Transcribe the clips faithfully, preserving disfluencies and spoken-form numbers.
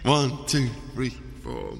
One, two, three, four.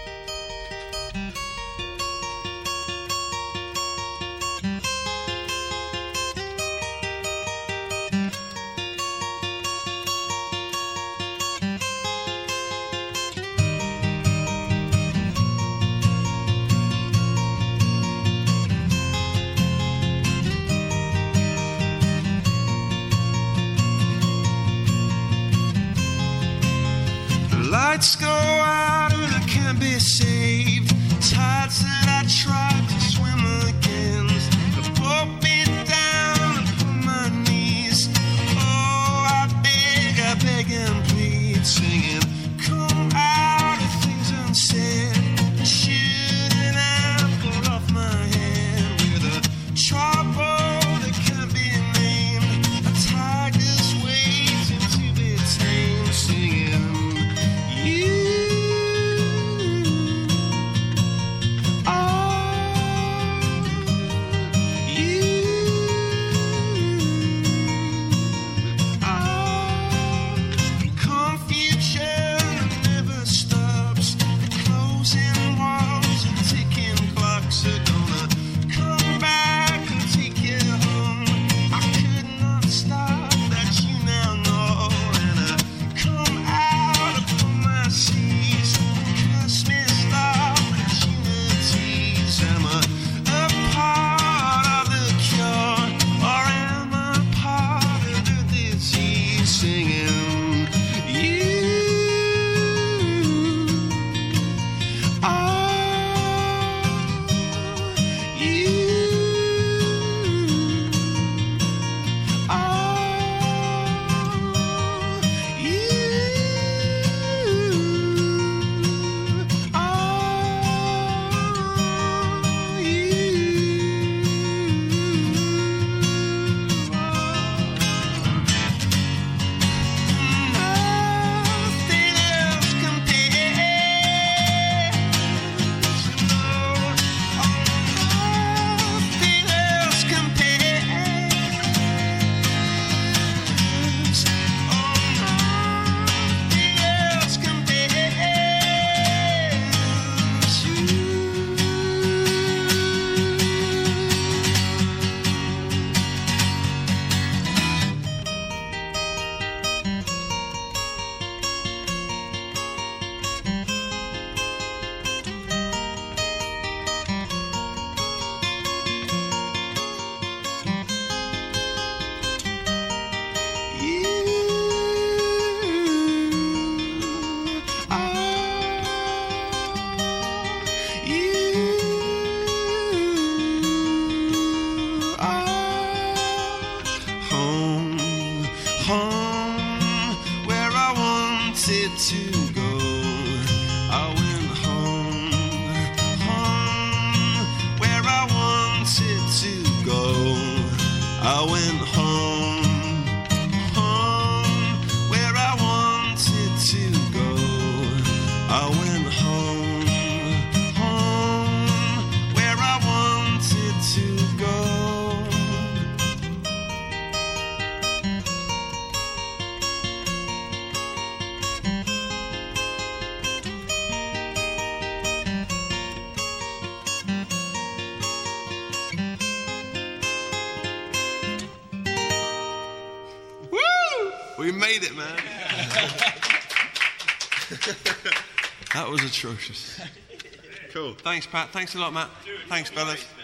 Lights go out and I can't be saved. Tides that I tried to swim against have pulled me down upon my knees. Oh, I beg, I beg and plead, singing, come out of things unsaid. Shooting apple off my hand with a trouble that can't be named. A tiger's waiting to be tamed, singing. Home, where I wanted to go. I went home, home, where I wanted to go. I went home, home, where I wanted to go. I went home, home, where I wanted to go. We made it, man. That was atrocious. Cool. Thanks, Pat. Thanks a lot, Matt. Thanks, fellas.